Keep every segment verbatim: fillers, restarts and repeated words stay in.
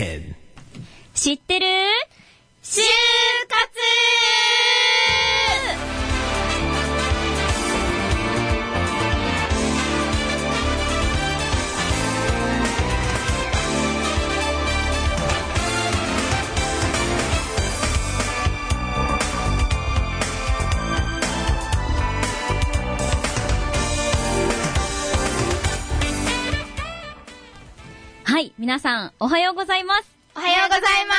テン。 知ってる？就活。はい、皆さんおはようございます。 おはようございます。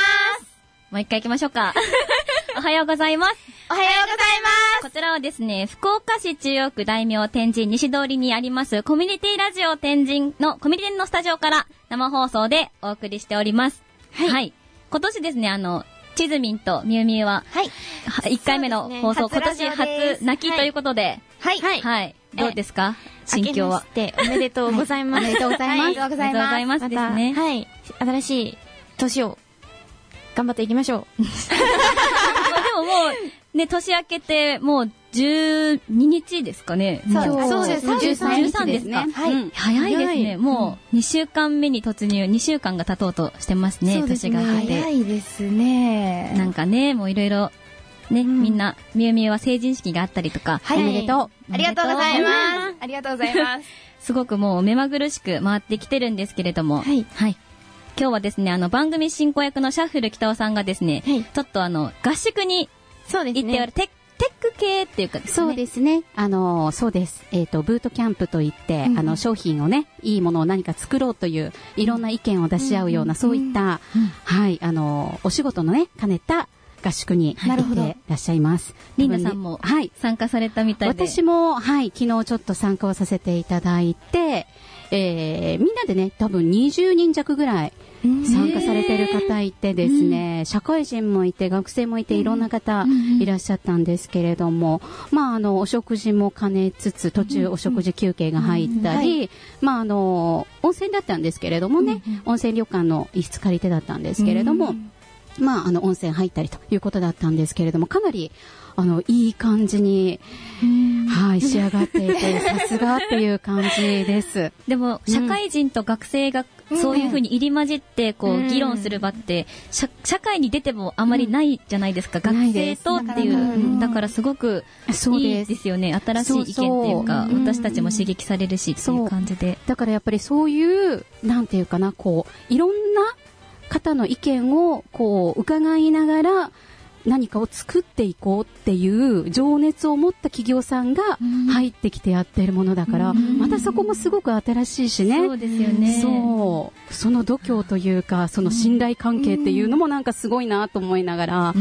もう一回行きましょうか。おはようございます。 おはようございます。 こちらはですね、福岡市中央区大名天神西通りにありますコミュニティラジオ天神のコミュニティのスタジオから生放送でお送りしております。はい。はい、今年ですね、あの、ちずみんとみゆみゆは、はい。いっかいめの放送、ね、今年初泣きということで、 はい。はい。 はい。どうですか？心境は。 明けましておめでとうございます。 おめでとうございます。 おめでとうございます。 おめでとうございますですね。 はい。新しい年を頑張っていきましょう。でももう、ね、年明けて、もうじゅうににちですかね。 そうそうです。じゅうさんにちですね。 はい。早いですね。もうにしゅうかんめに突入、にしゅうかんが経とうとしてますね。年が明けて。 早いですね。 なんかね、もういろいろ、ね、みんな、みゆみゆは成人式があったりとか。 はい。おめでとう。ありがとうございます。ありがとうございます。 すごくもう目まぐるしく回ってきてるんですけれども。はい。はい。今日はですね、あの、番組進行役のシャッフル北尾さんがですね、はい、ちょっとあの、合宿に行っておる、ね、テ, テック系っていうかですね。 そうですね。あの、そうです。えっと、ブートキャンプといって、うん、あの、商品をね、いいものを何か作ろうという、いろんな意見を出し合うような、うん、そういった、うん、はい、あの、お仕事のね、兼ねた、合宿に行ってらっしゃいます。 リンダさんも参加されたみたいで、 はい、私も、はい、昨日ちょっと参加をさせていただいて、えー、みんなでね、多分にじゅうにん弱ぐらい参加されている方いてですね、社会人もいて学生もいていろんな方いらっしゃったんですけれども、まああのお食事も兼ねつつ途中お食事休憩が入ったり、はい、まああの温泉だったんですけれどもね、温泉旅館の一室借りてだったんですけれども、まあ、あの温泉入ったりということだったんですけれども、かなりあのいい感じに、はい、仕上がっていてさすがっていう感じです。 でも社会人と学生がそういうふうに入り混じってこう議論する場って社、社会に出てもあまりないじゃないですか、うん、学生とっていう、だからすごくいいですよね。新しい意見っていうか、そうそう、私たちも刺激されるしっていう感じで、 だからやっぱりそういうなんていうかな、こういろんな方の意見をこう伺いながら何かを作っていこうっていう情熱を持った企業さんが入ってきてやっているものだから、うん、またそこもすごく新しいしね。 そうですよね。 そう、その度胸というかその信頼関係っていうのもなんかすごいなと思いながら、うん、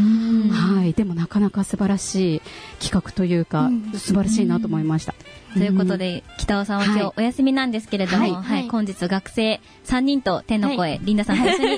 はい、でもなかなか素晴らしい企画というか、うん、素晴らしいなと思いました。 ということで、北尾さんは今日お休みなんですけれども、はいはい、本日学生さんにんと天の声、はい、リンダさんと一緒に、はい、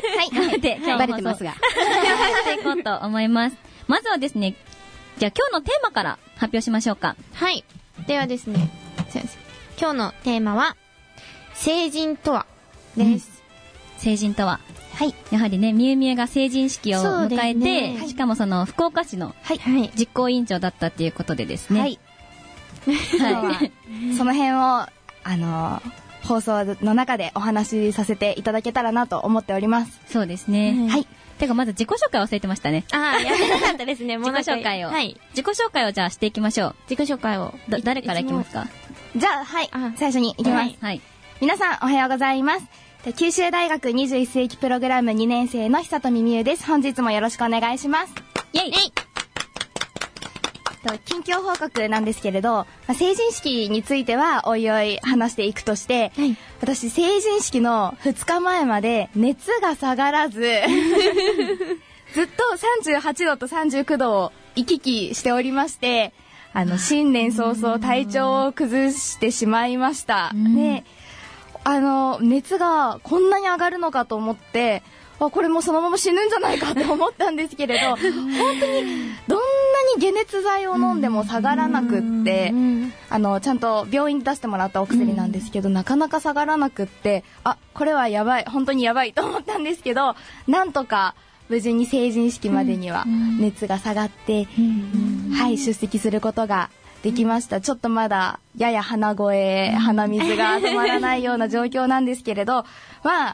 で今日バレてますがしていこうと思います。まずはですね、じゃあ今日のテーマから発表しましょうか。 はい。ではですね、すいません。今日のテーマは成人とはです、うん。 成人とは。はい。やはりね、みゆみゆが成人式を迎えて、ね、はい、しかもその福岡市の実行委員長だったっていうことでですね。はい。 はい、その辺をあの放送の中でお話しさせていただけたらなと思っております。 そうですね。はい。てかまず自己紹介忘れてましたね。 ああ、やってなかったですね。 自己紹介を。はい。自己紹介をじゃあしていきましょう。 自己紹介を。 誰からいきますか？ じゃあはい。最初にいきます。はい。皆さんおはようございます。九州大学にじゅういっ世紀プログラムにねん生の久富美優です。本日もよろしくお願いします。イェイ。イェイ。近況報告なんですけれど、成人式についてはおいおい話していくとして、はい、私成人式のふつかまえまで熱が下がらずずっとさんじゅうはちどとさんじゅうきゅうどを行き来しておりまして、あの新年早々体調を崩してしまいました。ね、あの熱がこんなに上がるのかと思って、あ、これもそのまま死ぬんじゃないかって思ったんですけれど、本当にどんなに解熱剤を飲んでも下がらなくって、あのちゃんと病院で出してもらったお薬なんですけど、なかなか下がらなくって、あ、これはやばい、本当にやばいと思ったんですけど、なんとか無事に成人式までには熱が下がって、はい、出席することができました。ちょっとまだやや鼻声、鼻水が止まらないような状況なんですけれど、まあ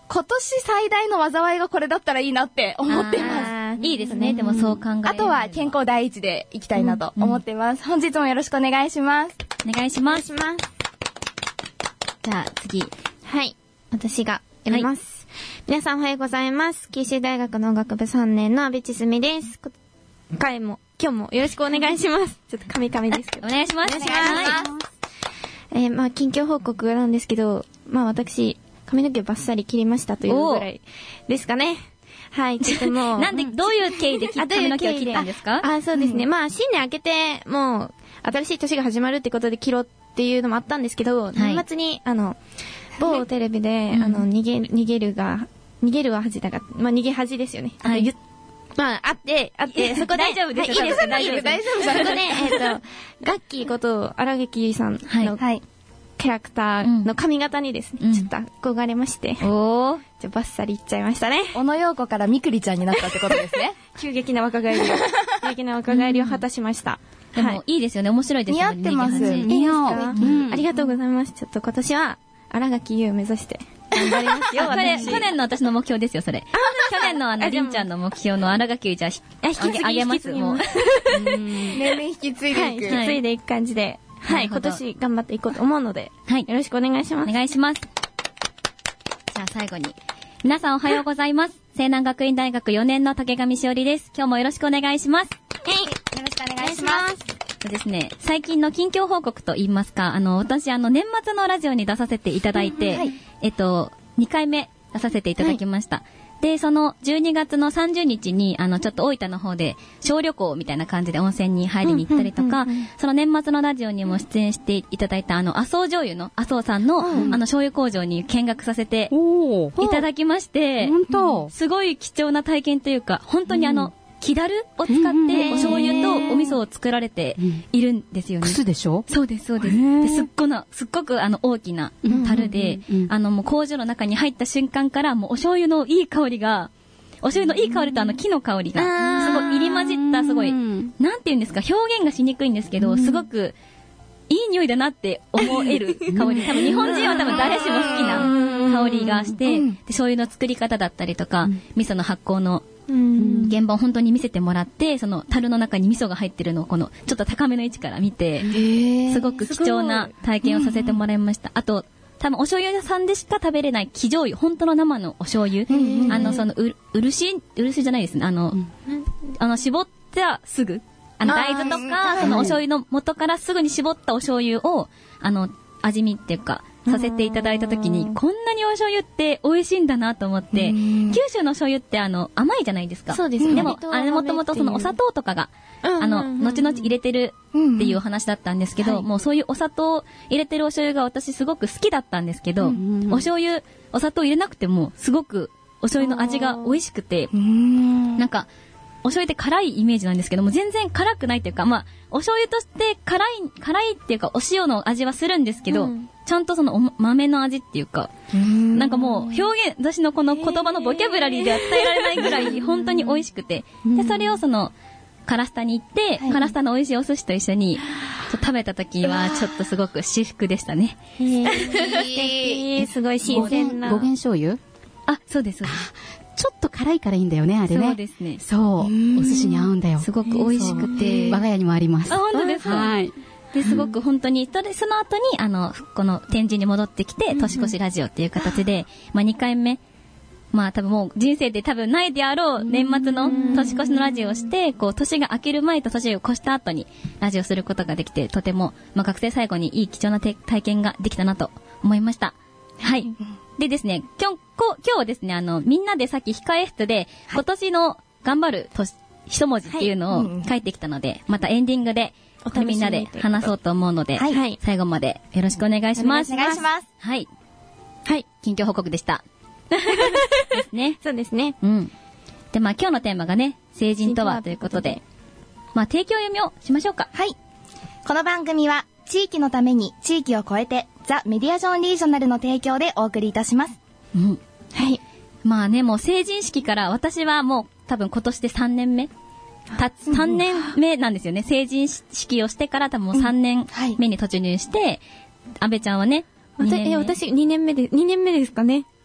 今年最大の災いがこれだったらいいなって思ってます。 いいですね。でもそう考える。 あとは健康第一でいきたいなと思ってます。うんうん、本日もよろしくお願いします。 お願いします。 お願いします。 じゃあ次。 はい。私がやります。はい、皆さんおはようございます。九州大学の音楽部さんねんの阿部千澄です。今回も、今日もよろしくお願いします。ちょっとカミカミですけど。 お願いします。お願いします。 えー、まあ、近況報告なんですけど、まあ私、髪の毛バッサリ切りましたというぐらいですかね。はい、ちょっともう。 なんで、どういう経緯で髪の毛を切ったんですか？ あ、あ、そうですね。うん、まあ、新年明けて、もう、新しい年が始まるってことで切ろうっていうのもあったんですけど、はい、年末に、あの、某テレビで、あの、逃げる、逃げるが、逃げるは恥だが、まあ、逃げ恥ですよね。はい。まあ、あって、あって、そこで。 大丈夫ですよ。いいですか？ 大丈夫、大丈夫。 そこで、えっと、ガッキーこと荒垣結衣さんの、はい。キャラクターの髪型にですね、うん、ちょっと憧れまして。 おー。 じゃバッサリいっちゃいましたね。 小野陽子からみくりちゃんになったってことですね。 急激な若返りを、急激な若返りを果たしました。 でも、いいですよね。面白いですよね。 似合ってます。 似合う。ありがとうございます。ちょっと今年は、荒垣結衣を目指して、頑張りますよ。 これ、去年の私の目標ですよ、それ。去年のあの、りんちゃんの目標の荒垣結衣じゃあ、あげます、もう。 年々引き継いでいく。 引き継いでいく感じで。はい、今年頑張っていこうと思うので、はい、よろしくお願いします。 お願いします。じゃあ最後に。皆さんおはようございます。西南学院大学よねんの竹上しおりです。今日もよろしくお願いします。 はい、よろしくお願いします。 そうですね、最近の近況報告と言いますか、あの、私あの、年末のラジオに出させていただいて、はい、えっと、にかいめ出させていただきました。はい、で、そのじゅうにがつのさんじゅうにちに、あの、ちょっと大分の方で、小旅行みたいな感じで温泉に入りに行ったりとか、その年末のラジオにも出演していただいた、あの、麻生醤油の麻生さんの、うん、あの、醤油工場に見学させていただきまして、 本当すごい貴重な体験というか、本当にあの、うん、木だるを使ってお醤油とお味噌を作られているんですよね。 くすでしょ？ そうです、そうです。ですっごな、すっごくあの大きな樽で、あのもう工場の中に入った瞬間からもうお醤油のいい香りが、お醤油のいい香りとあの木の香りが、すごい入り混じったすごい、なんて言うんですか、表現がしにくいんですけど、すごくいい匂いだなって思える香り。多分日本人は多分誰しも好きな香りがして、で醤油の作り方だったりとか、味噌の発酵の現場を本当に見せてもらって、その樽の中に味噌が入ってるのをこのちょっと高めの位置から見て、すごく貴重な体験をさせてもらいました。あと、多分お醤油屋さんでしか食べれない生醤油、本当の生のお醤油。あの、その、う、漆、漆じゃないですね。あの、あの、絞ったすぐ、あの、大豆とか、そのお醤油の元からすぐに絞ったお醤油を、あの、味見っていうか、させていただいたときに、こんなにお醤油って美味しいんだなと思って、九州の醤油ってあの、甘いじゃないですか。 そうですね。 でも、あれもともとそのお砂糖とかが、あの、後々入れてるっていうお話だったんですけど、もうそういうお砂糖入れてるお醤油が私すごく好きだったんですけど、お醤油、お砂糖入れなくても、すごくお醤油の味が美味しくて、なんか、お醤油って辛いイメージなんですけども、全然辛くないっていうか、まあ、お醤油として辛い、辛いっていうか、お塩の味はするんですけど、うん、ちゃんとそのお豆の味っていうか、んなんかもう表現、私のこの言葉のボキャブラリーでは伝えられないぐらい、本当に美味しくて、で、それをその、カラスタに行って、はい、カラスタの美味しいお寿司と一緒に、食べた時は、ちょっとすごく至福でしたね。 へー、すごい新鮮な。 語源醤油？ あ、そうです、そうです。 ちょっと辛いからいいんだよね、あれね。 そうですね。 そう。お寿司に合うんだよ。 すごく美味しくて。 我が家にもあります。 あ、本当ですか？はい。で、すごく本当に、それ、その後に、あの、この展示に戻ってきて、年越しラジオっていう形で、まあにかいめ、まあ多分もう人生で多分ないであろう年末の年越しのラジオをして、こう年が明ける前と年を越した後にラジオすることができて、とても、まあ学生最後にいい貴重な体験ができたなと思いました。はい。でですね、今日、今日はですね、あの、みんなでさっき控え室で、今年の頑張る年、一文字っていうのを書いてきたので、またエンディングで、みんなで話そうと思うので、はい、最後までよろしくお願いします。 お願いします。 はい。はい。近況報告でした。ですね。 そうですね。 うん。で、まあ今日のテーマがね、成人とはということで、まあ提供読みをしましょうか。 はい。この番組は、地域のために地域を超えて、ザ・メディアジョンリージョナルの提供でお送りいたします。 うん。はい。まあね、もう成人式から私はもう多分今年でさんねんめた、さんねんめなんですよね。成人式をしてから多分もうさんねんめに突入して、安倍ちゃんはね、 え、私にねんめで、にねんめですかね。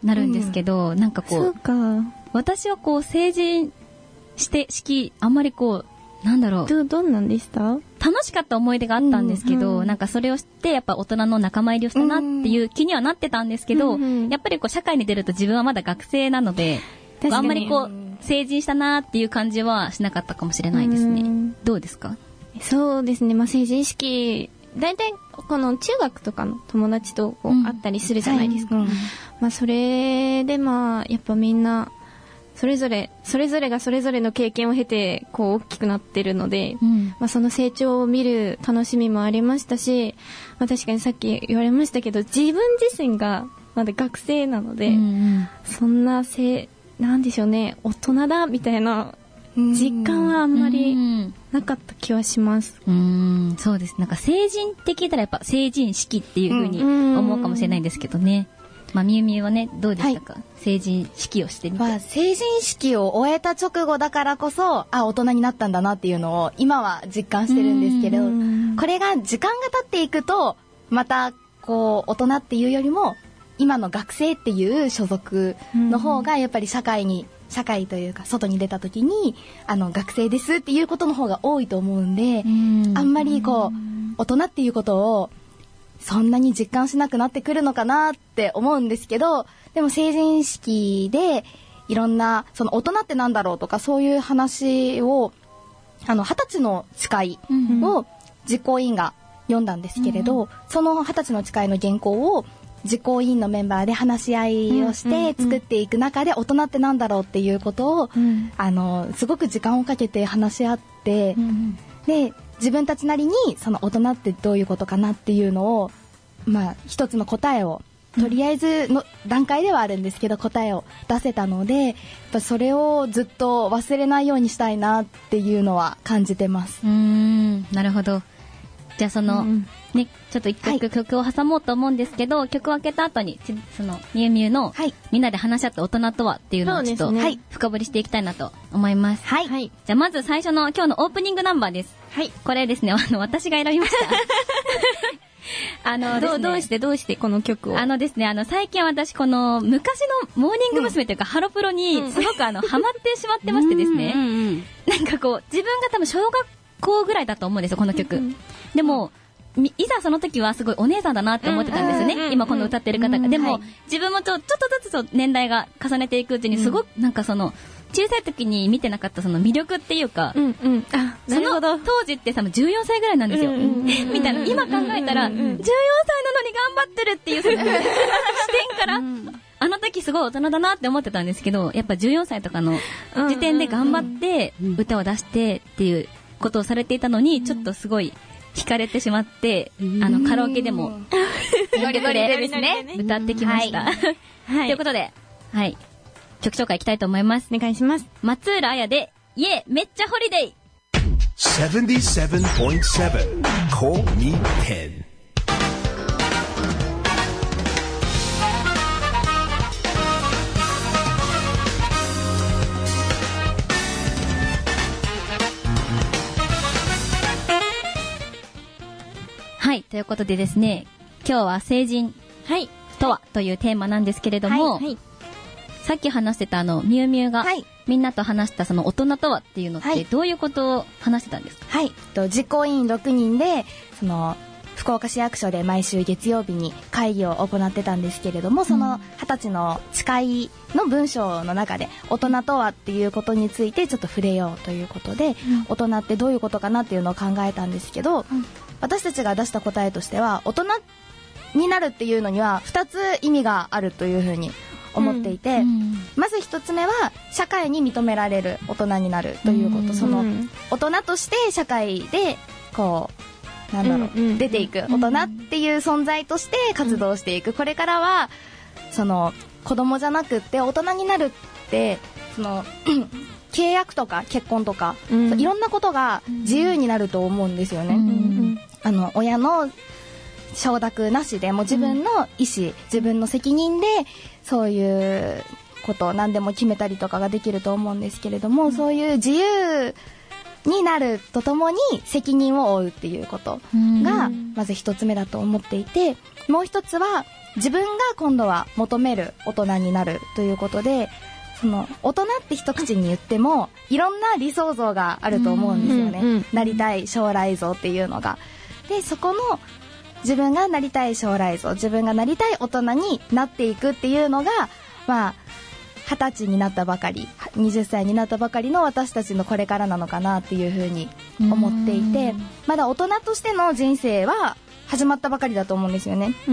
なるんですけど、うん、なんかこう、 そうか。 私はこう成人して式あんまりこうなんだろう。 どどんなんでした？ 楽しかった思い出があったんですけど、うんうん、なんかそれを知ってやっぱ大人の仲間入りをしたなっていう気にはなってたんですけど、うんうん、やっぱりこう社会に出ると自分はまだ学生なので、あんまりこう成人したなっていう感じはしなかったかもしれないですね。うん、どうですか？ そうですね。まあ成人式大体この中学とかの友達とこう会ったりするじゃないですか。うんはい、まあそれでまあやっぱみんなそれぞれそれぞれがそれぞれの経験を経てこう大きくなってるので、うん、まあその成長を見る楽しみもありましたし、まあ確かにさっき言われましたけど自分自身がまだ学生なので、うんうん、そんなせなんでしょうね大人だみたいな実感はあんまりなかった気はします。 うーん、そうです。なんか成人って聞いたらやっぱ成人式っていう風に思うかもしれないんですけどね。まあみゆみゆはねどうでしたか？はい、成人式をしてみて。 まあ成人式を終えた直後だからこそあ大人になったんだなっていうのを今は実感してるんですけど、これが時間が経っていくとまたこう大人っていうよりも今の学生っていう所属の方がやっぱり社会に社会というか外に出た時にあの学生ですっていうことの方が多いと思うんで、んあんまりこう大人っていうことをそんなに実感しなくなってくるのかなって思うんですけど、でも成人式でいろんなその大人ってなんだろうとかそういう話をあの二十歳の誓いを実行委員が読んだんですけれど、うん、その二十歳の誓いの原稿を実行委員のメンバーで話し合いをして作っていく中で大人ってなんだろうっていうことを、うん、あのすごく時間をかけて話し合って、うん、で自分たちなりにその大人ってどういうことかなっていうのをまあ一つの答えをとりあえずの段階ではあるんですけど答えを出せたのでやっぱそれをずっと忘れないようにしたいなっていうのは感じてます。 うーん、なるほど。じゃあその、うんね、ちょっと一曲曲を挟もうと思うんですけど、はい、曲を開けた後にそのみゆみゆの、はい、みんなで話し合った大人とはっていうのをちょっと、ね、深掘りしていきたいなと思います。はい。じゃあまず最初の今日のオープニングナンバーです。はい。これですね、あの私が選びました。あのですね、 どう、どうしてどうしてこの曲をあのですね、あの最近私この昔のモーニング娘。というか、うん、ハロプロにすごくあのハマってしまってましてですね、うんうんうん、なんかこう自分が多分小学校ぐらいだと思うんですよこの曲、うんうん、でもいざその時はすごいお姉さんだなって思ってたんですよね、うんうんうん、今この歌ってる方が、うん、でも、はい、自分もちょ、ちょっとずつ年代が重ねていくうちにすごくなんかその小さい時に見てなかったその魅力っていうか、うんうん、あその当時ってさじゅうよんさいぐらいなんですよ、うんうん、みたいな今考えたら、うんうん、じゅうよんさいなのに頑張ってるっていうその視点から、うん、あの時すごい大人だなって思ってたんですけどやっぱじゅうよんさいとかの時点で頑張って歌を出してっていうことをされていたのに、うん、ちょっとすごい惹かれてしまって、うん、あのカラオケでもノリノリでですね歌ってきました、はいはい、ということで、はい、曲紹介いきたいと思います。 お願いします。 松浦彩でイエめっちゃホリデイななじゅうななてんなな Call Me Pen。 はい、ということでですね、今日は成人とはというテーマなんですけれども、はいはい、さっき話してたあのみゆみゆが、はい、みんなと話したその大人とはっていうのってどういうことを話してたんですか？ はい、と実行委員ろくにんでその福岡市役所で毎週月曜日に会議を行ってたんですけれども、その二十歳の誓いの文章の中で大人とはっていうことについてちょっと触れようということで、うん、大人ってどういうことかなっていうのを考えたんですけど、うん、私たちが出した答えとしては大人になるっていうのにはふたつ意味があるというふうに思っていて、うんうん、まずひとつめは社会に認められる大人になるということ、うん、その大人として社会でこうなんだろう、うんうん、出ていく大人っていう存在として活動していく、これからはその子供じゃなくって大人になるってその契約とか結婚とか、うん、いろんなことが自由になると思うんですよね、うんうん、あの親の承諾なしでもう自分の意思、うん、自分の責任でそういうことを何でも決めたりとかができると思うんですけれども、うん、そういう自由になるとともに責任を負うっていうことがまず一つ目だと思っていて、もう一つは自分が今度は求める大人になるということで、その大人って一口に言ってもいろんな理想像があると思うんですよね、うんうん、なりたい将来像っていうのが。でそこの自分がなりたい将来像、自分がなりたい大人になっていくっていうのが、まあ二十歳になったばかり、はたちになったばかりの私たちのこれからなのかなっていうふうに思っていて、まだ大人としての人生は始まったばかりだと思うんですよね、うん、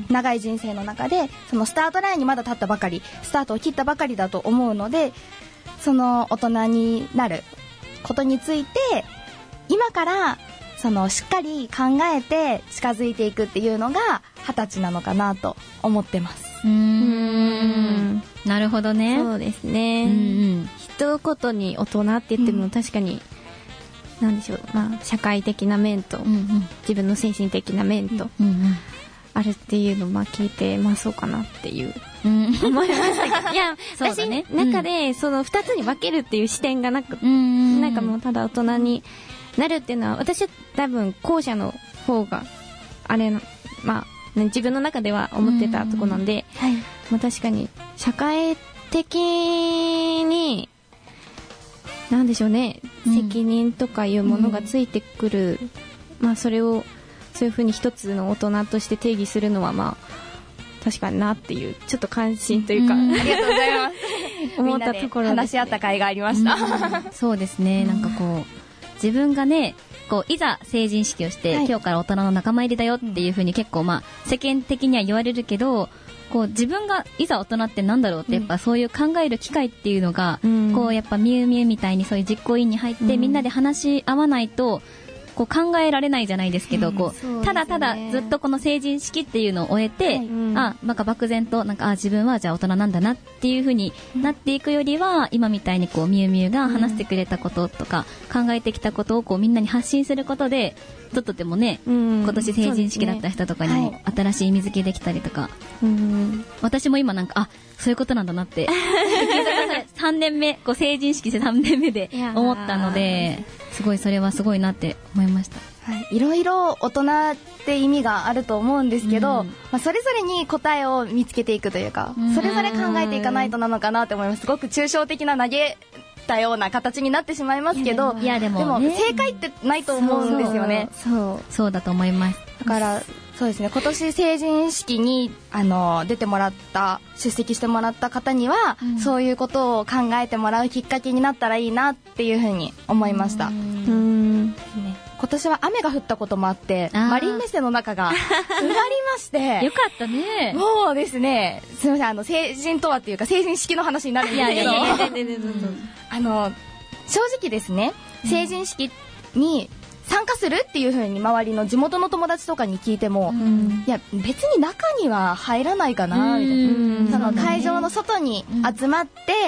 長い人生の中でそのスタートラインにまだ立ったばかり、スタートを切ったばかりだと思うので、その大人になることについて今からそのしっかり考えて近づいていくっていうのが二十歳なのかなと思ってます。 うーん、なるほどね。 そうですね、うんうん、一言に大人って言っても確かに、うん、なんでしょう、まあ、社会的な面と、うんうん、自分の精神的な面と、うんうん、あるっていうのをまあ聞いて、まあそうかなっていう、うん、思いましたけどいや、私の中でその二つに分けるっていう視点がなく、うん、なんかもうただ大人になるっていうのは、私は多分後者の方があれな、まあ自分の中では思ってたとこなんで、はい、まあ、確かに社会的になんでしょうね、うん、責任とかいうものがついてくる、うん、まあそれをそういう風に一つの大人として定義するのはまあ確かになっていうちょっと関心というか、うん、 ありがとうございます思ったところです、ね、 話し合った甲斐がありました、 うん、そうですね、なんかこう自分がねこういざ成人式をして、はい、今日から大人の仲間入りだよっていう風に結構まあ世間的には言われるけど、こう自分がいざ大人ってなんだろうってやっぱそういう考える機会っていうのが、うん、こうやっぱミュウミュウみたいにそういう実行委員に入って、うん、みんなで話し合わないとこう考えられないじゃないですけど、うん、こう、ね、ただただずっとこの成人式っていうのを終えて、はい、うん、あなんか漠然となんかあ自分はじゃあ大人なんだなっていう風になっていくよりは、今みたいにこうミュウミュウが話してくれたこととか、うん、考えてきたことをこうみんなに発信することでちょっとでもね、うん、今年成人式だった人とかにも新しい意味付けできたりとか、うん、私も今なんかあそういうことなんだなってさんねんめこう成人式してさんねんめで思ったので、すごいそれはすごいなって思いました。 はい、いろいろ大人って意味があると思うんですけど、うん、まあ、それぞれに答えを見つけていくというか、うん、それぞれ考えていかないとなのかなって思います。すごく抽象的な投げたような形になってしまいますけど、 いやでも、いやでも、 でも正解ってないと思うんですよね。 そうそう、そうだと思います。 だからそうですね、今年成人式にあの出てもらった出席してもらった方には、うん、そういうことを考えてもらうきっかけになったらいいなっていうふうに思いました。うんうん、ね、今年は雨が降ったこともあってマリンメッセの中が埋まりましてよかったね。 もうですね、すみません、あの成人とはっていうか成人式の話になるんですけど、あの正直ですね、成人式に参加するっていう風に周りの地元の友達とかに聞いても、うん、いや別に中には入らないかなみたいな、その会場の外に集まって、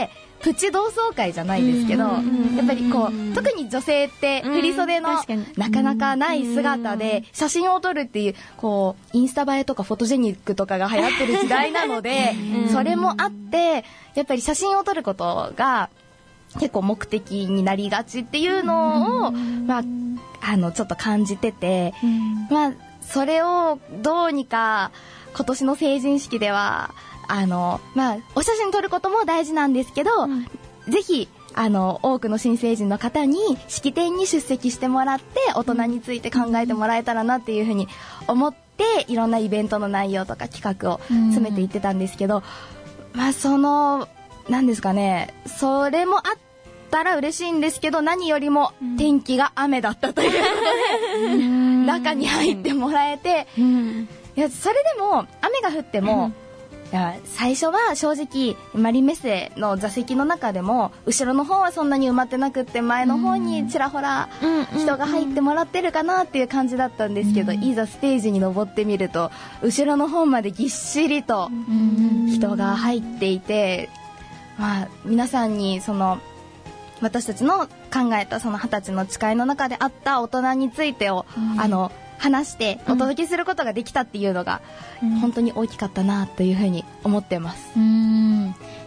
うん、プチ同窓会じゃないですけど、うん、やっぱりこう特に女性って振り袖のなかなかない姿で写真を撮るっていうこうインスタ映えとかフォトジェニックとかが流行ってる時代なので、それもあってやっぱり写真を撮ることが結構目的になりがちっていうのを、まあ、あのちょっと感じてて、まあ、それをどうにか今年の成人式ではあの、まあ、お写真撮ることも大事なんですけど、うん、ぜひあの多くの新成人の方に式典に出席してもらって大人について考えてもらえたらなっていうふうに思って、いろんなイベントの内容とか企画を詰めていってたんですけど、まあそのなんですかね、それもあったら嬉しいんですけど、何よりも天気が雨だったということで、うん、中に入ってもらえて、うん、いやそれでも雨が降っても、うん、いや最初は正直マリンメッセの座席の中でも後ろの方はそんなに埋まってなくって、前の方にちらほら人が入ってもらってるかなっていう感じだったんですけど、うん、いざステージに登ってみると後ろの方までぎっしりと人が入っていて、まあ、皆さんにその私たちの考えたその二十歳の誓いの中であった大人についてを、うん、あの話してお届けすることができたっていうのが、うん、本当に大きかったなというふうに思ってます。 うん、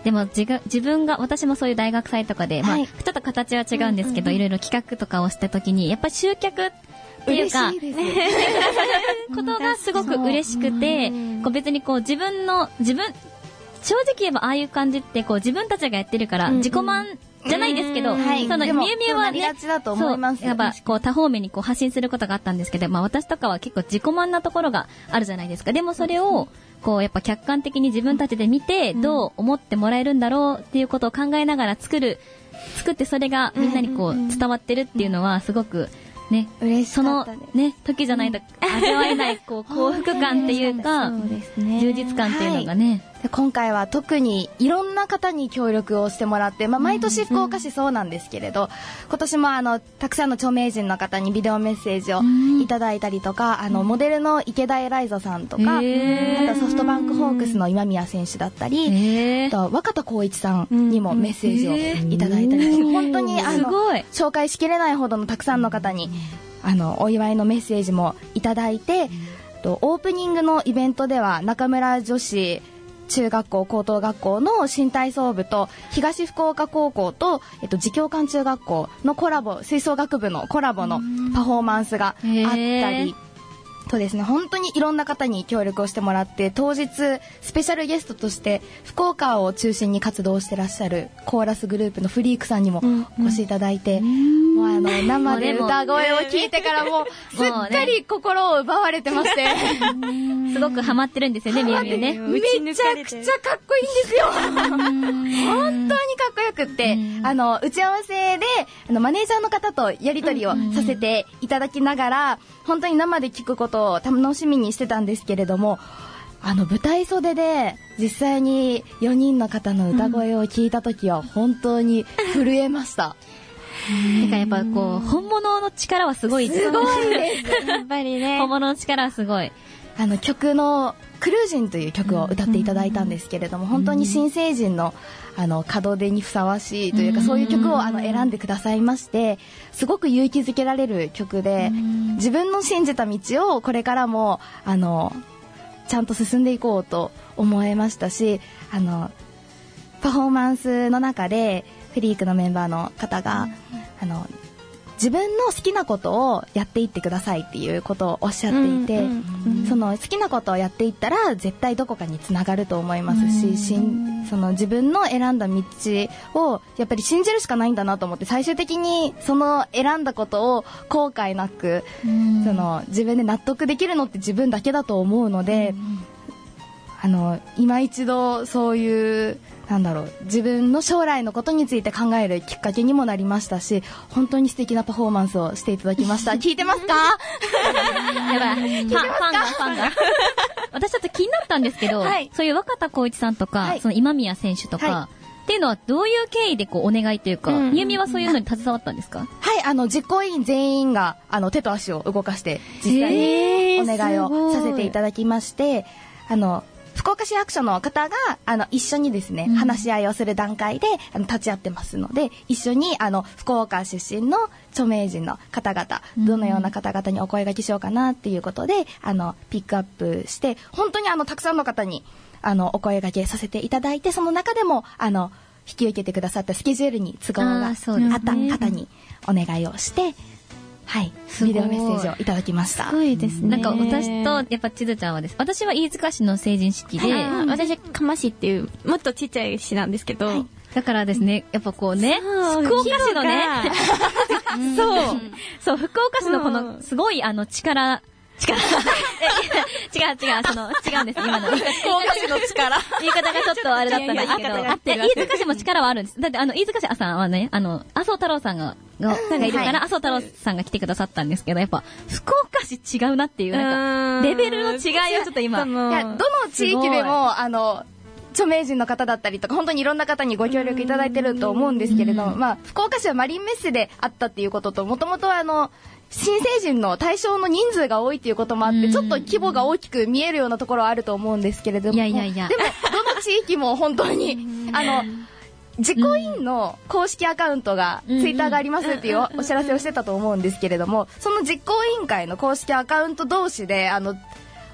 でも自が自分が、私もそういう大学祭とかで、 はいまあ、ちょっと形は違うんですけど、いろいろ企画とかをした時に、やっぱり集客っていうか、 嬉しいですことがすごく嬉しくて、こう別にこう自分の、自分、正直言えばああいう感じってこう自分たちがやってるから自己満じゃないですけど、 うんはいそのでもみゆみゆはね、 そうなりがちだと思いますそうやっぱこう多方面にこう発信することがあったんですけど、まあ私とかは結構自己満なところがあるじゃないですか。でもそれをこうやっぱ客観的に自分たちで見てどう思ってもらえるんだろうっていうことを考えながら作る、作ってそれがみんなにこう伝わってるっていうのはすごくね、 嬉しそのかったです。 ね、時じゃないと味わえないこう幸福感っていうか、 そうですね。 充実感っていうのがね、 で今回は特にいろんな方に協力をしてもらって、まあ、毎年福岡市そうなんですけれど、今年もあのたくさんの著名人の方にビデオメッセージをいただいたりとか、あのモデルの池田エライザさんとか、 へーあとソフトバンクホークスの今宮選手だったり、 へーあと若田光一さんにもメッセージをいただいたり、本当にあのすごい紹介しきれないほどのたくさんの方にあのお祝いのメッセージもいただいて、とオープニングのイベントでは中村女子中学校高等学校の新体操部と東福岡高校と、えっと、自教館中学校のコラボ、吹奏楽部のコラボのパフォーマンスがあったりとですね、本当にいろんな方に協力をしてもらって、当日スペシャルゲストとして福岡を中心に活動してらっしゃるコーラスグループのフリークさんにもお越しいただいて、もうあの生で歌声を聞いてからもうすっかり心を奪われてまして、 すごくハマってるんですよね、みゆみゆね。 めちゃくちゃかっこいいんですよ本当にかっこよくって、あの打ち合わせであのマネージャーの方とやり取りをさせていただきながら、本当に生で聞くことを楽しみにしてたんですけれども、あの舞台袖で実際によにんの方の歌声を聞いた時は本当に震えましたてかやっぱこう本物の力はすごいすごいですやっぱりね。 本物の力はすごい。 あの曲のクルージンという曲を歌っていただいたんですけれども、本当に新成人のあの門出にふさわしいというか、そういう曲をあの選んでくださいまして、すごく勇気づけられる曲で、自分の信じた道をこれからもあのちゃんと進んでいこうと思えましたし、あのパフォーマンスの中でフリークのメンバーの方があの自分の好きなことをやっていってくださいっていうことをおっしゃっていて、その好きなことをやっていったら絶対どこかにつながると思いますし、しんその自分の選んだ道をやっぱり信じるしかないんだなと思って、最終的にその選んだことを後悔なくその自分で納得できるのって自分だけだと思うので、あの今一度そういうなんだろう自分の将来のことについて考えるきっかけにもなりましたし、本当に素敵なパフォーマンスをしていただきました。聞いてますかやばい。ファン、ファンが、ファンが。私ちょっと気になったんですけど、はい、そういう若田光一さんとか、はい、その今宮選手とか、はい、っていうのはどういう経緯でこうお願いというか、みゆみはそういうのに携わったんですか？ はい、あの実行委員全員があの手と足を動かして実際にお願いをさせていただきまして、あの福岡市役所の方があの一緒にですね、うん、話し合いをする段階であの立ち会ってますので、一緒にあの福岡出身の著名人の方々、どのような方々にお声掛けしようかなっていうことであのピックアップして、本当にあのたくさんの方にあのお声掛けさせていただいて、その中でもあの引き受けてくださったスケジュールに都合があった方にお願いをして、はい、ビデオメッセージをいただきました。 すごいですね。 なんか私とやっぱちずちゃんはです。私は飯塚市の成人式で、 はい、私は釜市っていうもっとちっちゃい市なんですけど、はい、 だからですね、やっぱこうね、福岡市のね、そうそう福岡市のこのすごいあの力。力違う違うその違うんです今の福岡市の力言い方がちょっとあれだったんですけど、飯塚市も力はあるんです。だってあの飯塚市さんはね、あの麻生太郎さんががいるから麻生太郎さんが来てくださったんですけど、やっぱ福岡市違うなっていうなんかレベルの違いをちょっと今、 いやどの地域でもあの著名人の方だったりとか本当にいろんな方にご協力いただいてると思うんですけれど、まあ福岡市はマリンメッセであったっていうことと、もともとあの新成人の対象の人数が多いということもあって、ちょっと規模が大きく見えるようなところはあると思うんですけれども、 いやいやいや、 でもどの地域も本当にあの実行委員の公式アカウントがツイッターがありますっていうお知らせをしてたと思うんですけれども、その実行委員会の公式アカウント同士であの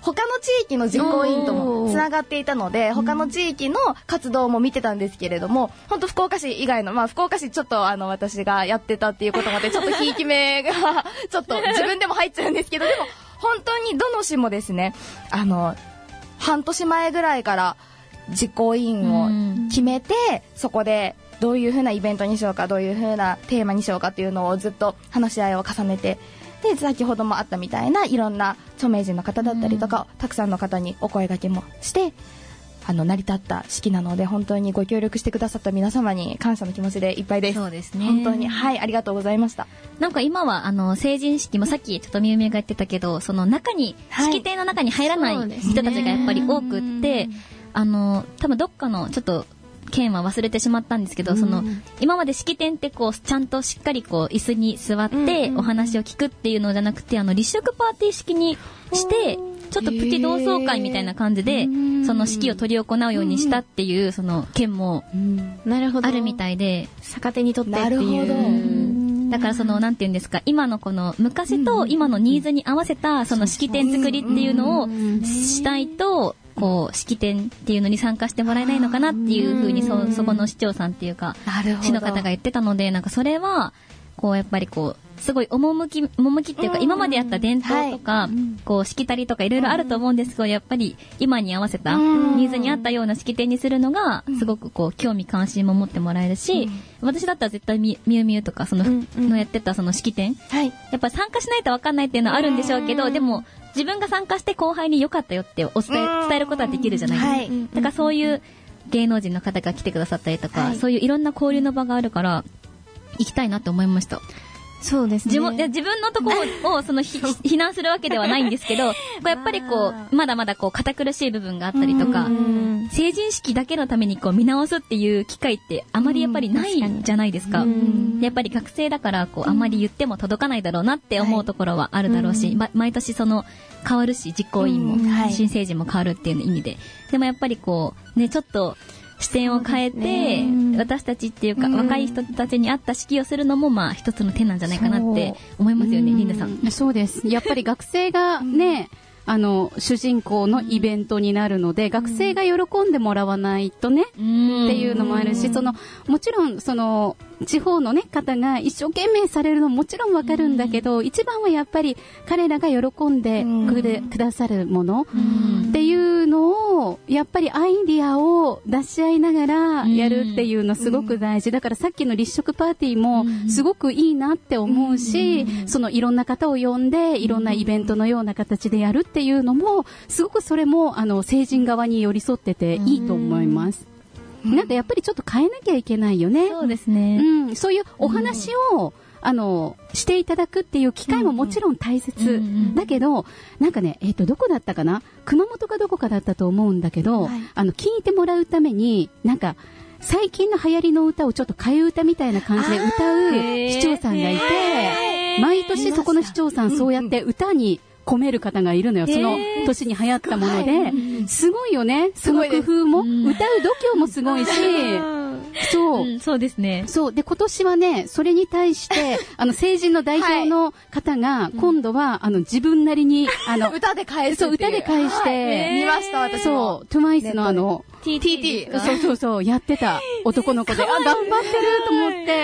他の地域の実行委員ともつながっていたので、他の地域の活動も見てたんですけれども、本当福岡市以外の、まあ福岡市ちょっとあの私がやってたっていうこともあって、ちょっとひいき目がちょっと自分でも入っちゃうんですけど、でも本当にどの市もですね、あの半年前ぐらいから実行委員を決めて、そこでどういう風なイベントにしようか、どういう風なテーマにしようかっていうのをずっと話し合いを重ねて、で先ほどもあったみたいないろんな著名人の方だったりとか、たくさんの方にお声掛けもしてあの成り立った式なので、本当にご協力してくださった皆様に感謝の気持ちでいっぱいです。 そうですね、 本当にはいありがとうございました。 なんか今はあの成人式もさっきちょっとみゆみゆが言ってたけど、その中に、はい、式典の中に入らない人たちがやっぱり多くって、あの多分どっかのちょっと県は忘れてしまったんですけど、その今まで式典ってこうちゃんとしっかりこう椅子に座ってお話を聞くっていうのじゃなくて、あの立食パーティー式にしてちょっとプチ同窓会みたいな感じでその式を執り行うようにしたっていうその県もあるみたいで、 逆手にとってっていう。なるほど。 だからそのなんていうんですか、今のこの昔と今のニーズに合わせたその式典作りっていうのをしたいと、こう式典っていうのに参加してもらえないのかなっていう風に そ, そこの市長さんっていうか市の方が言ってたので、なんかそれはこうやっぱりこうすごい趣趣っていうか、今までやった伝統とかこうしきたりとかいろいろあると思うんですけど、やっぱり今に合わせたニーズに合ったような式典にするのがすごくこう興味関心も持ってもらえるし、私だったら絶対みみゆみゆとかそののやってたその式典、やっぱ参加しないと分かんないっていうのはあるんでしょうけど、でも自分が参加して後輩に良かったよってお伝え、伝えることはできるじゃないですか、はい、だからそういう芸能人の方が来てくださったりとか、はい、そういういろんな交流の場があるから行きたいなって思いました。 そうですね。 自分、自分のところをそのひ非難するわけではないんですけど、やっぱりこうまだまだこう堅苦しい部分があったりとか、成人式だけのためにこう見直すっていう機会ってあまりやっぱりないじゃないですか。やっぱり学生だからこうあまり言っても届かないだろうなって思うところはあるだろうし、ま、毎年その変わるし、実行委員も新成人も変わるっていう意味で、でもやっぱりこうねちょっと視点を変えて、私たちっていうか若い人たちに合った式をするのもまあ一つの手なんじゃないかなって思いますよね、リンダさん。 そうです。やっぱり学生がね、あの主人公のイベントになるので、学生が喜んでもらわないとねっていうのもあるし、そのもちろんその地方の、ね、方が一生懸命されるのももちろんわかるんだけど、一番はやっぱり彼らが喜んでくれ、くださるものっていうのをやっぱりアイディアを出し合いながらやるっていうのすごく大事だから、さっきの立食パーティーもすごくいいなって思うし、そのいろんな方を呼んでいろんなイベントのような形でやるっていうのもすごくそれもあの成人側に寄り添ってていいと思います。なんかやっぱりちょっと変えなきゃいけないよね。 そうですね。 うん、そういうお話を、うん、あのしていただくっていう機会ももちろん大切、うんうん、だけどなんかね、えっとどこだったかな、熊本かどこかだったと思うんだけど、はい、あの聞いてもらうためになんか最近の流行りの歌をちょっと替え歌みたいな感じで歌う市長さんがいて、毎年そこの市長さんそうやって歌に込める方がいるのよ。その年に流行ったもので、すごいよね。その工夫も、歌う度胸もすごいし、そう、 うん、そうですね。 そうで今年はね、それに対してあの成人の代表の方が今度はあの自分なりにあの歌で返す、 そう歌で返して、 見ました私も。 そう、トゥマイスのあのティーティー、 そうそうそうやってた男の子で、あ頑張ってると思って。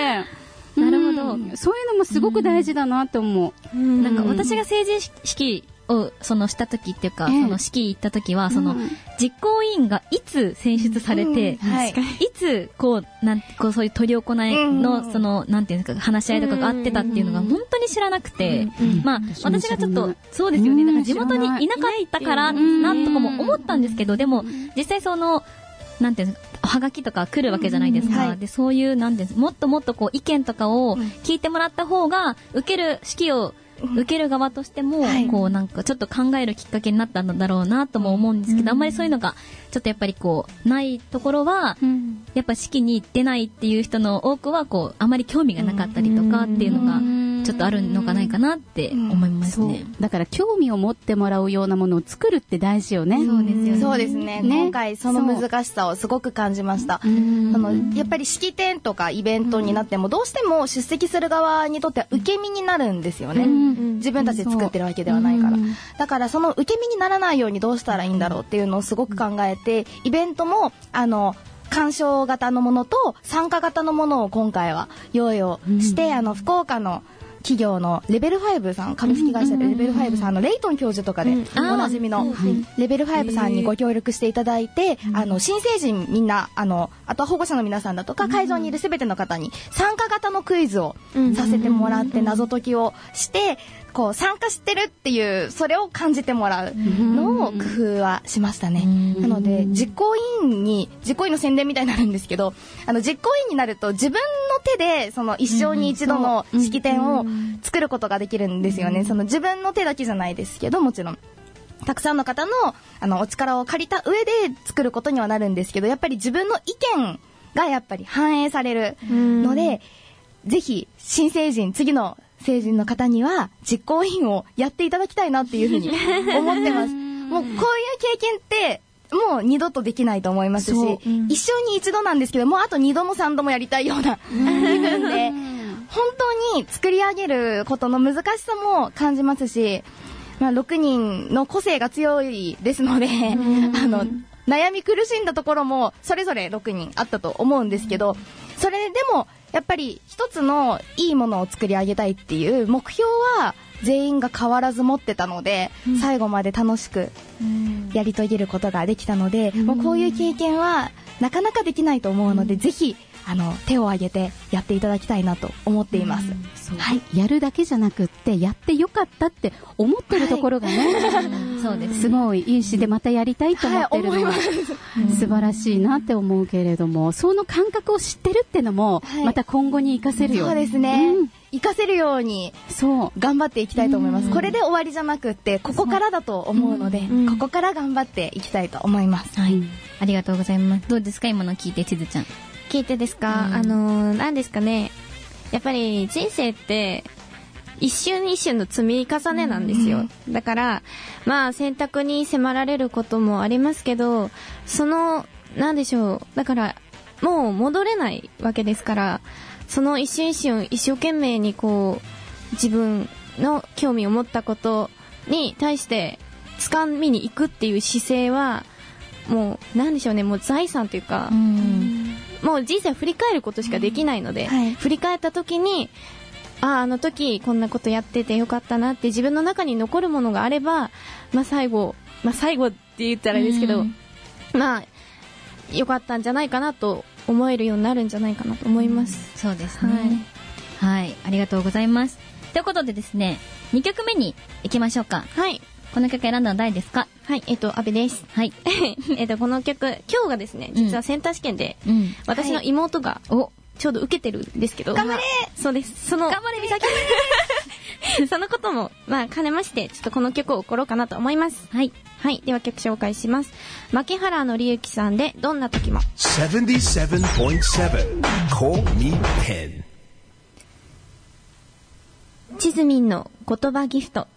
なるほど、 うん、そういうのもすごく大事だなと思う、 うん、なんか私が成人式をそのした時っていうか、えー、その式行った時はその、うん、実行委員がいつ選出されて、うんはい、いつこうなんこうそういう執り行いの、うん、そのなんていうんですか話し合いとかがあってたっていうのが本当に知らなくて、うん、まあ私がちょっとそうですよね、だから地元にいなかったからなとかも思ったんですけど、でも実際そのなんていうんですか、はがきとか来るわけじゃないですか、うんはい、でそういうなんていうんですか、もっともっとこう意見とかを聞いてもらった方が受ける式を受ける側としても、はい、こうなんかちょっと考えるきっかけになったんだろうなとも思うんですけど、うん、あんまりそういうのがちょっとやっぱりこうないところは、うん、やっぱ式に出ないっていう人の多くはこうあまり興味がなかったりとかっていうのがちょっとあるのかないかなって思いますね。 だから興味を持ってもらうようなものを作るって大事よね。 そうですよね。 そうですね。ね、今回その難しさをすごく感じました。あのやっぱり式典とかイベントになってもどうしても出席する側にとっては受け身になるんですよね。自分たちで作ってるわけではないから。だからその受け身にならないようにどうしたらいいんだろうっていうのをすごく考えて、イベントもあの鑑賞型のものと参加型のものを今回は用意をして、うん、あの福岡の企業のレベルファイブさん、株式会社でレベルファイブさんのレイトン教授とかでおなじみのレベルファイブさんにご協力していただいて、あの新成人みんな、あのあとは保護者の皆さんだとか会場にいる全ての方に参加型のクイズをさせてもらって謎解きをして、こう参加してるっていうそれを感じてもらうのを工夫はしましたね。なので実行委員に実行委員の宣伝みたいになるんですけど、あの実行委員になると自分の手でその一生に一度の式典を作ることができるんですよね。その自分の手だけじゃないですけど、もちろんたくさんの方のあのお力を借りた上で作ることにはなるんですけど、やっぱり自分の意見がやっぱり反映されるので、ぜひ新成人、次の成人の方には実行委員をやっていただきたいなっていうふうに思ってます。もうこういう経験ってもう二度とできないと思いますし、うん、一生に一度なんですけど、もうあと二度も三度もやりたいような気分で、本当に作り上げることの難しさも感じますし、まあ、ろくにんの個性が強いですので、あの悩み苦しんだところもそれぞれろくにんあったと思うんですけど、それでもやっぱり一つのいいものを作り上げたいっていう目標は全員が変わらず持ってたので、うん、最後まで楽しくやり遂げることができたので、うん、もうこういう経験はなかなかできないと思うので、うん、ぜひあの手を挙げてやっていただきたいなと思っています、うん、 そう、はい、やるだけじゃなくってやってよかったって思ってるところがね、はい、そうです、すごいいいし、でまたやりたいと思ってるのは、はい、素晴らしいなって思うけれども、その感覚を知ってるってのも、はい、また今後に生かせるよ。 そうですね、うん、活かせるようにそう頑張っていきたいと思います。これで終わりじゃなくってここからだと思うので、ここから頑張っていきたいと思います。 はい、ありがとうございます。どうですか、今の聞いて、ちずちゃん。 聞いてですか、うん、あのー、何ですかね、やっぱり人生って一瞬一瞬の積み重ねなんですよ、うん、だからまあ選択に迫られることもありますけど、その何でしょう、だからもう戻れないわけですから、その一瞬一瞬一生懸命にこう自分の興味を持ったことに対して掴みに行くっていう姿勢はもう何でしょうね、もう財産というか、うん、もう人生を振り返ることしかできないので、うん、はい、振り返った時にああ、あの時こんなことやっててよかったなって自分の中に残るものがあれば、まあ最後、まあ最後って言ったらいいですけど、うん、まあよかったんじゃないかなと思えるようになるんじゃないかなと思います、 うん、そうですね、はい、はい、ありがとうございます。ということでですね、にきょくめに行きましょうか。 はい、 この曲選んだのは誰ですか？ はい、えっと、安部です。はい。えっと、この曲、今日がですね、実はセンター試験で、うん、私の妹が、お、ちょうど受けてるんですけど。 頑張れ、 そうです。その、 頑張れ、みさきそのことも、まあ、兼ねまして、ちょっとこの曲を送ろうかなと思います。はい。はい。では曲紹介します。牧原紀之さんで、どんな時も。 ななじゅうななてんなな Call Me Pen。 ちずみんの言葉ギフト。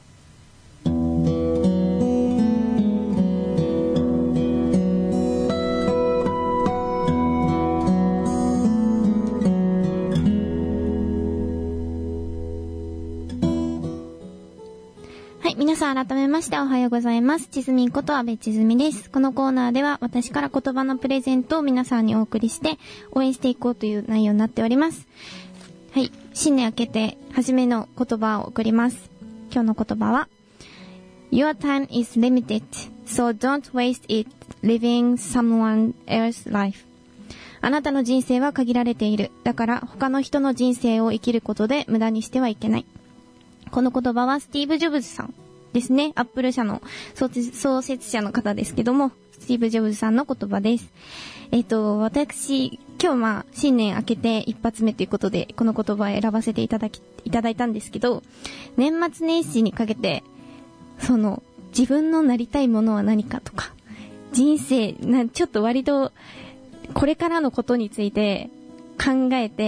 皆さん改めましておはようございます。ちずみんこと安部ちずみです。このコーナーでは私から言葉のプレゼントを皆さんにお送りして応援していこうという内容になっております。はい。新年明けて初めの言葉を送ります。今日の言葉は Your time is limited, so don't waste it living someone else's life。 あなたの人生は限られている。だから他の人の人生を生きることで無駄にしてはいけない。この言葉はスティーブ・ジョブズさんですね。アップル社の創設者の方ですけども、スティーブ・ジョブズさんの言葉です。えっと、私、今日まあ、新年明けて一発目ということで、この言葉を選ばせていただき、いただいたんですけど、年末年始にかけて、その、自分のなりたいものは何かとか、人生、なちょっと割と、これからのことについて考えて、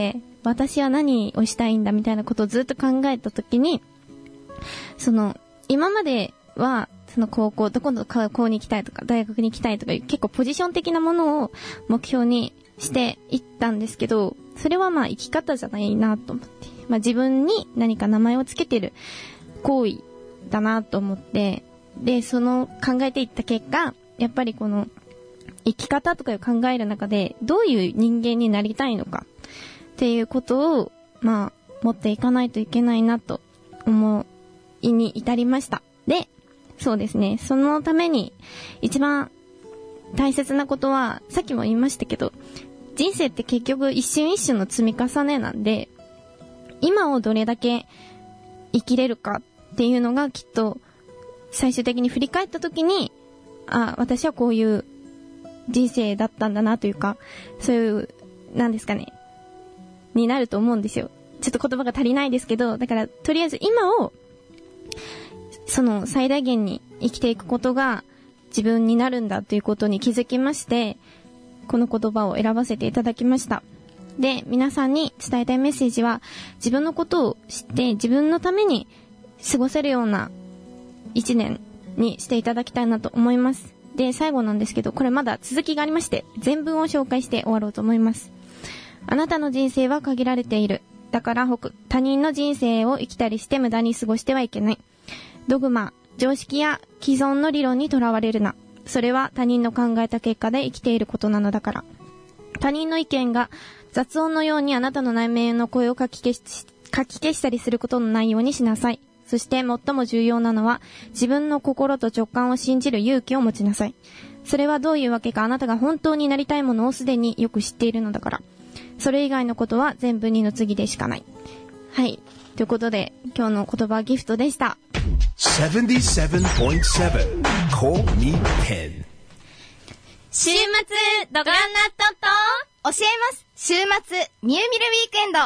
私は何をしたいんだみたいなことをずっと考えたときに、その、今までは、その高校、どこの高校に行きたいとか、大学に行きたいとかいう結構ポジション的なものを目標にしていったんですけど、それはまあ生き方じゃないなと思って、まあ自分に何か名前をつけてる行為だなと思って、で、その考えていった結果、やっぱりこの生き方とかを考える中で、どういう人間になりたいのかっていうことを、まあ、持っていかないといけないなと思いに至りました。で、そうですね。そのために一番大切なことは、さっきも言いましたけど、人生って結局一瞬一瞬の積み重ねなんで、今をどれだけ生きれるかっていうのがきっと最終的に振り返った時に、あ、私はこういう人生だったんだなというか、そういう、なんですかね、になると思うんですよ。ちょっと言葉が足りないですけど、だからとりあえず今をその最大限に生きていくことが自分になるんだということに気づきまして、この言葉を選ばせていただきました。で、皆さんに伝えたいメッセージは、自分のことを知って自分のために過ごせるような一年にしていただきたいなと思います。で、最後なんですけど、これまだ続きがありまして、全文を紹介して終わろうと思います。あなたの人生は限られている。だから他人の人生を生きたりして無駄に過ごしてはいけない。ドグマ、常識や既存の理論にとらわれるな。それは他人の考えた結果で生きていることなのだから。他人の意見が雑音のようにあなたの内面の声をかき消し、かき消したりすることのないようにしなさい。そして最も重要なのは、自分の心と直感を信じる勇気を持ちなさい。それはどういうわけか、あなたが本当になりたいものをすでによく知っているのだから。それ以外のことは全部二の次でしかない。はい。ということで、今日の言葉はギフトでした。 ななじゅうななてんなな Call Me テン。 週末、ドグランナットと、 教えます。週末、ミューミルウィークエンド。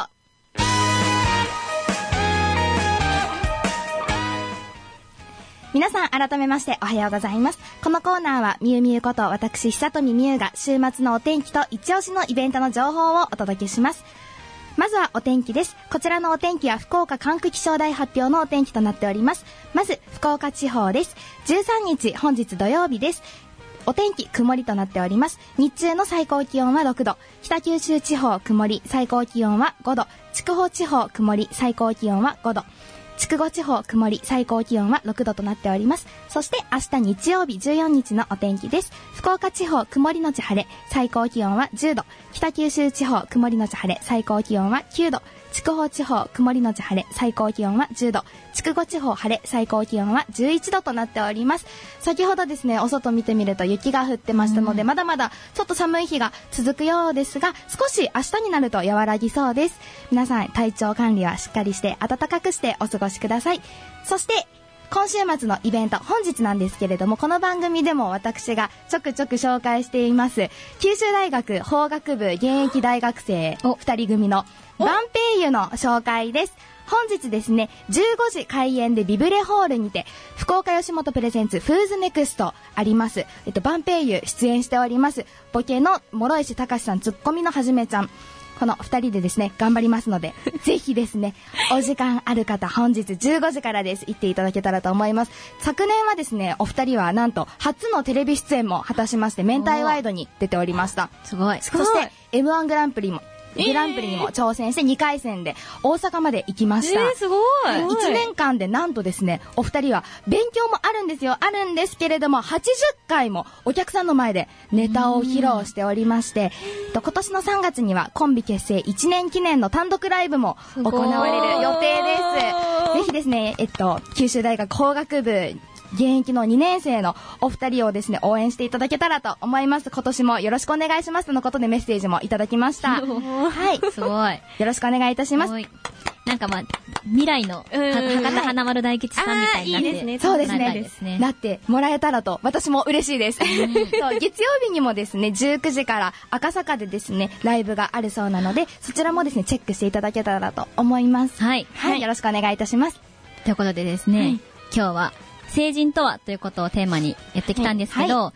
皆さん改めましておはようございます。このコーナーはミュウミュウこと私久富ミュウが週末のお天気と一押しのイベントの情報をお届けします。まずはお天気です。こちらのお天気は福岡管区気象台発表のお天気となっております。まず福岡地方です。じゅうさんにち本日土曜日です。お天気曇りとなっております。日中の最高気温はろくど、北九州地方曇り、最高気温はごど、筑豊地方曇り、最高気温はごど、筑後地方曇り、最高気温はろくどとなっております。そして明日日曜日じゅうよっかのお天気です。福岡地方曇りのち晴れ、最高気温はじゅうど、北九州地方曇りのち晴れ、最高気温はきゅうど、筑豊地方曇りのち晴れ、最高気温はじゅうど、筑後地方晴れ、最高気温はじゅういちどとなっております。先ほどですね、お外見てみると雪が降ってましたので、うん、まだまだちょっと寒い日が続くようですが、少し明日になると和らぎそうです。皆さん体調管理はしっかりして暖かくしてお過ごしください。そして今週末のイベント、本日なんですけれども、この番組でも私がちょくちょく紹介しています九州大学法学部現役大学生ふたり組のバンペイユの紹介です。本日ですね、じゅうごじ開演でビブレホールにて福岡吉本プレゼンツフーズネクストあります。えっとバンペイユ出演しております。ボケの諸石隆さん、ツッコミのはじめちゃん、この二人でですね頑張りますのでぜひですねお時間ある方本日じゅうごじからです。行っていただけたらと思います。昨年はですねお二人はなんと初のテレビ出演も果たしまして、明太ワイドに出ておりました。 すごい。 そして エムワン グランプリもグランプリにも挑戦してにかい戦で大阪まで行きました。 えー、すごい。 いちねんかんでなんとですねお二人は勉強もあるんですよあるんですけれどもはちじゅっかいもお客さんの前でネタを披露しておりまして、今年のさんがつにはコンビ結成いちねん記念の単独ライブも行われる予定です。ぜひですね、えっと、九州大学法学部現役のにねん生のお二人をですね応援していただけたらと思います。今年もよろしくお願いしますとのことでメッセージもいただきました。はい、 すごい。 よろしくお願いいたします。 なんかまあ未来の博多華丸大吉さんみたいになって、いいですね。 そうですね。ですね。なってもらえたらと私も嬉しいです。そう月曜日にもですねじゅうくじから赤坂でですねライブがあるそうなので、そちらもですねチェックしていただけたらと思います。 はい、 はい、よろしくお願いいたします。 ということでですね、はい、今日は成人とはということをテーマにやってきたんですけど、はいはい、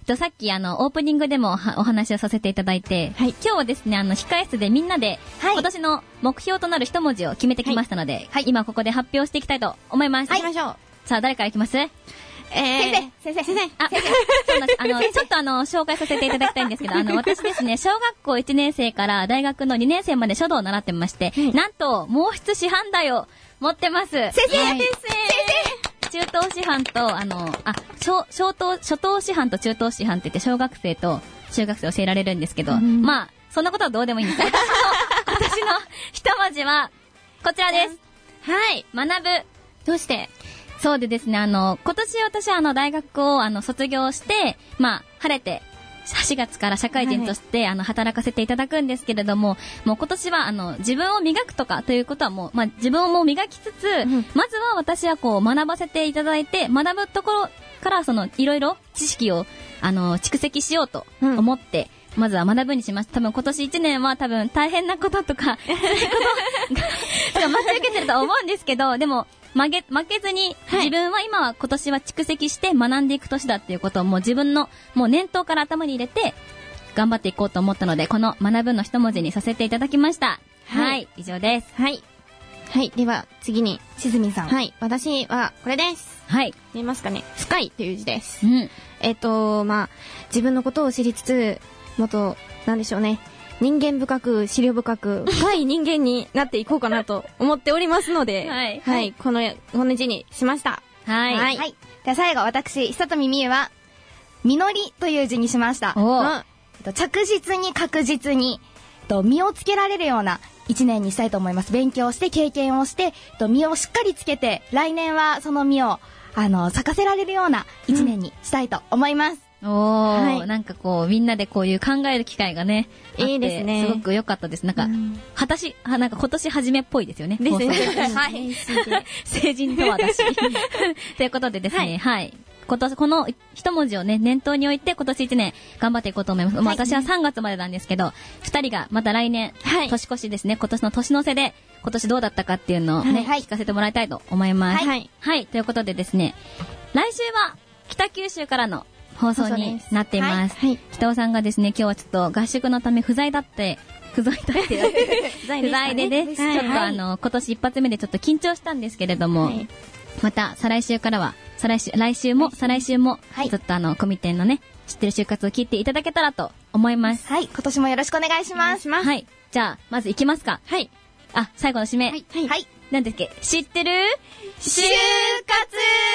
とさっきあの、オープニングでもお話をさせていただいて、はい、今日はですね、あの、控室でみんなで、はい、今年の目標となる一文字を決めてきましたので、はい、今ここで発表していきたいと思います。 はい、行きましょう。 さあ、誰からいきます？えー、先生、先生、先生、 あ、先生、そうなんです。あの、ちょっとあの、紹介させていただきたいんですけど、あの、私ですね、小学校いちねん生から大学のにねん生まで書道を習ってまして、うん、なんと、毛筆師範代を持ってます。先生、 はい、 先生中等師範と、あの、あ、小、小等、初等師範と中等師範って言って、小学生と中学生教えられるんですけど、うん、まあ、そんなことはどうでもいいんです。私の、私の一文字は、こちらです。はい。学ぶ。 どうして？ そうでですね、あの、今年私はあの、大学をあの、卒業して、まあ、晴れて、しがつから社会人として、はい、あの、働かせていただくんですけれども、もう今年はあの、自分を磨くとかということはもう、まあ、自分をもう磨きつつ、うん、まずは私はこう、学ばせていただいて、学ぶところからその、いろいろ知識を、あの、蓄積しようと思って、うん、まずは学ぶにしました。多分今年いちねんは多分大変なこととか、そういうことが、待ち受けてると思うんですけど、でも、負け、負けずに、自分は今は今年は蓄積して学んでいく年だっていうことをもう自分の、もう念頭から頭に入れて、頑張っていこうと思ったので、この学ぶの一文字にさせていただきました。はい。はい、以上です。 はい。はい。では、次に、 しずみさん。 はい。私は、これです。 はい。 見えますかね？深いという字です。 うん。 えっと、まあ、自分のことを知りつつ、もっと、なんでしょうね。人間深く、資料深く、深い人間になっていこうかなと思っておりますので、 はい。 はい。この、この字にしました。 はい。 はい。はい。では最後、私、久富美優は、実りという字にしました。 おー。着実に確実に、実をつけられるような一年にしたいと思います。勉強して、経験をして、実をしっかりつけて、来年はその実を、あの、咲かせられるような一年にしたいと思います。 うん、おー、はい、なんかこう、みんなでこういう考える機会がね、 いいですね。 すごく良かったです。なんか、はたし、なんか今年初めっぽいですよね。 ですね。 はい。成人と私。ということでですね、はい。はい、今年、この一文字をね、念頭に置いて今年一年頑張っていこうと思います。はい、まあ私はさんがつまでなんですけど、二人がまた来年、はい、年越しですね、今年の年の瀬で、今年どうだったかっていうのをね、はい、聞かせてもらいたいと思います。はい。はい。ということでですね、来週は北九州からの放送になっています。はい。北尾さんがですね、今日はちょっと合宿のため不在だって、不在だって、不在でね、ちょっとあの、今年一発目でちょっと緊張したんですけれども、はい、また再来週からは、再来週、来週も再来週も、はい、ちょっとあの、コミテンのね、知ってる就活を聞いていただけたらと思います。 はい。今年もよろしくお願いします。 はい。じゃあ、まず行きますか。 はい。 あ、最後の締め。 はい。はい。 なんだっけ、知ってる就活